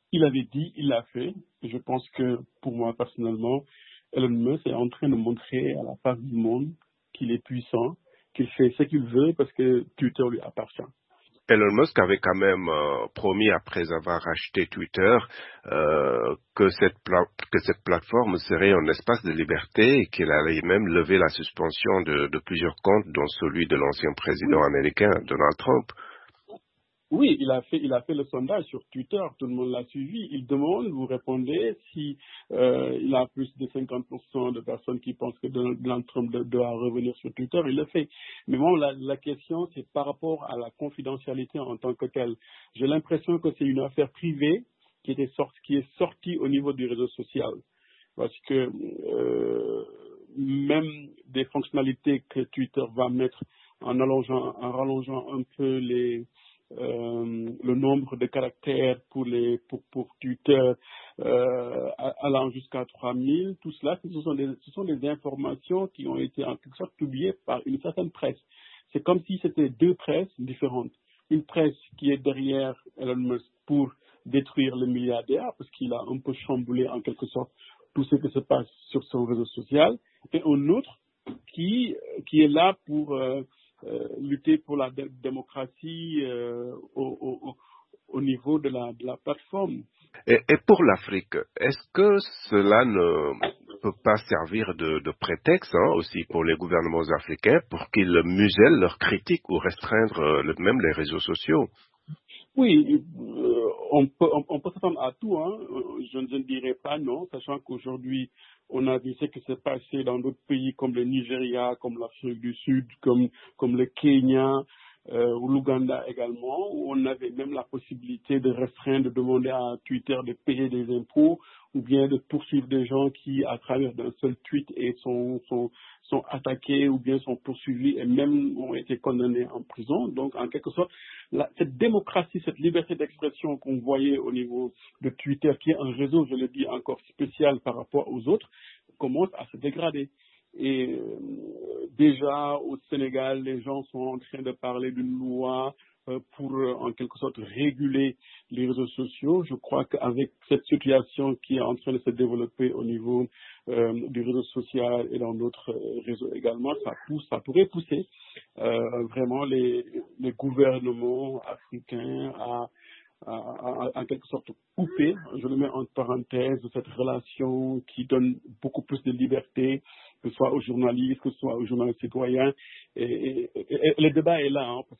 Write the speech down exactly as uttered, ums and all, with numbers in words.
Il avait dit, il l'a fait. Et je pense que pour moi personnellement, Elon Musk est en train de montrer à la face du monde qu'il est puissant, qu'il fait ce qu'il veut parce que Twitter lui appartient. Elon Musk avait quand même euh, promis, après avoir acheté Twitter, euh, que, cette pla- que cette plateforme serait un espace de liberté et qu'il allait même lever la suspension de, de plusieurs comptes, dont celui de l'ancien président Oui, américain, Donald Trump. oui, il a fait, il a fait le sondage sur Twitter, tout le monde l'a suivi. Il demande, vous répondez, si euh, il a plus de cinquante pour cent de personnes qui pensent que Donald Trump doit doit revenir sur Twitter, il le fait. Mais bon, la, la question, c'est par rapport à la confidentialité en tant que telle. J'ai l'impression que c'est une affaire privée qui était sorti, qui est sortie au niveau du réseau social, parce que euh, même des fonctionnalités que Twitter va mettre en allongeant, en rallongeant un peu les euh, le nombre de caractères pour les pour, pour Twitter euh, allant jusqu'à trois mille, tout cela, ce sont des ce sont des informations qui ont été en quelque sorte publiées par une certaine presse. C'est comme si c'était deux presses différentes. Une presse qui est derrière Elon Musk pour détruire le milliardaire, parce qu'il a un peu chamboulé en quelque sorte tout ce qui se passe sur son réseau social, et un autre qui, qui est là pour euh, euh, lutter pour la dé- démocratie euh, au, au, au au niveau de la, de la plateforme. Et, et pour l'Afrique, est-ce que cela ne peut pas servir de, de prétexte hein, aussi pour les gouvernements africains pour qu'ils musellent leurs critiques ou restreindre euh, le- même les réseaux sociaux? Oui, euh, on peut, on, on peut s'attendre à tout. Hein. Euh, Je, je ne dirais pas non, sachant qu'aujourd'hui, on a vu ce qui s'est passé dans d'autres pays comme le Nigeria, comme l'Afrique du Sud, comme, comme le Kenya, euh, ou l'Ouganda également, où on avait même la possibilité de restreindre, de demander à Twitter de payer des impôts, ou bien de poursuivre des gens qui, à travers d'un seul tweet, et sont, sont, sont attaqués ou bien sont poursuivis et même ont été condamnés en prison. Donc, en quelque sorte, la- cette démocratie, cette liberté d'expression qu'on voyait au niveau de Twitter, qui est un réseau, je le dis encore spécial par rapport aux autres, commence à se dégrader. Et euh, déjà au Sénégal, les gens sont en train de parler d'une loi euh, pour euh, en quelque sorte réguler les réseaux sociaux. Je crois qu'avec cette situation qui est en train de se développer au niveau euh, du réseau social et dans d'autres euh, réseaux également, ça pousse, ça pourrait pousser euh, vraiment les, les gouvernements africains à à, à- en quelque sorte couper, je le mets en parenthèse, cette relation qui donne beaucoup plus de liberté, que ce soit aux journalistes, que ce soit aux journalistes citoyens. Et, et- et- et le débat est là, hein,